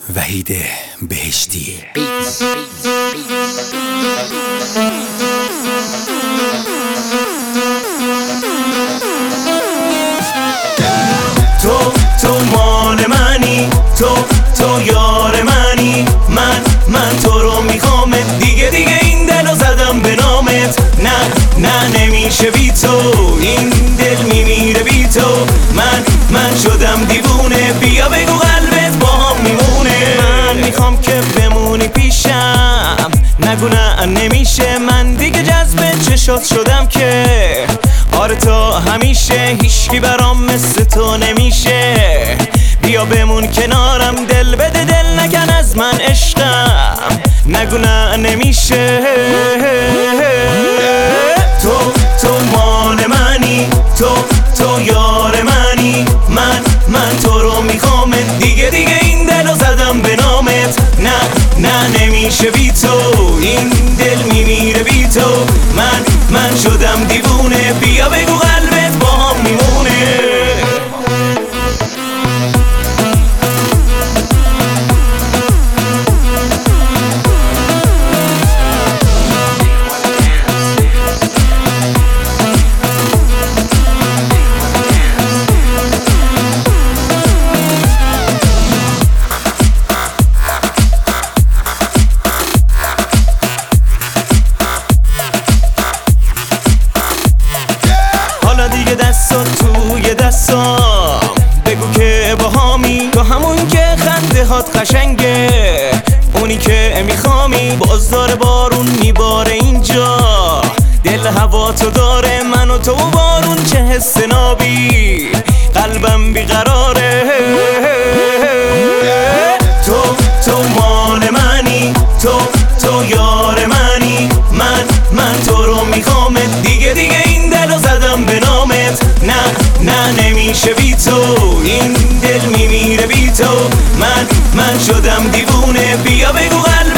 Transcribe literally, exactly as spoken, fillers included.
وحید بهشتی. تو تو مال منی، تو تو یار منی، من من تو رو میخوام، دیگه دیگه این دلو زدم به نامت. نه نه نمیشه بی تو، این دل میمیره بی تو. من من شدم دیوونه، بیا بگو قلبت با هم میمونه. من میخوام که بمونی پیشم، نگو نه نمیشه. من دیگه جذب چشات شدم که آره تا همیشه، هیچکی برام مثل تو نمیشه. بیا بمون کنارم، دل بده دل نکن از من عشقم، نگو نه نمیشه. تو تو مال منی، تو تو یار منی، من من تو رو میخوام، دیگه دیگه این دلو زدم به نامت. نه نه نمیشه بی تو، این دل میمیره بی تو. من من شدم دیوونه، بیا بگو قلبت با هم میمونه. دیگه دستات توی دستام، بگو که با هامی، تو همون که خنده هات قشنگه، اونی که میخوامی. باز داره بارون میباره اینجا، دل هوا تو داره، من و تو و بارون چه حس نابی، قلبم بیقراره. تو تو مال منی، تو تو یار منی، من من تو رو میخوام، دیگه دیگه این دلو زدم به نامت. نه نه نمیشه بی تو، این دل میمیره بی تو. من من شدم دیوونه، بیا بگو قلب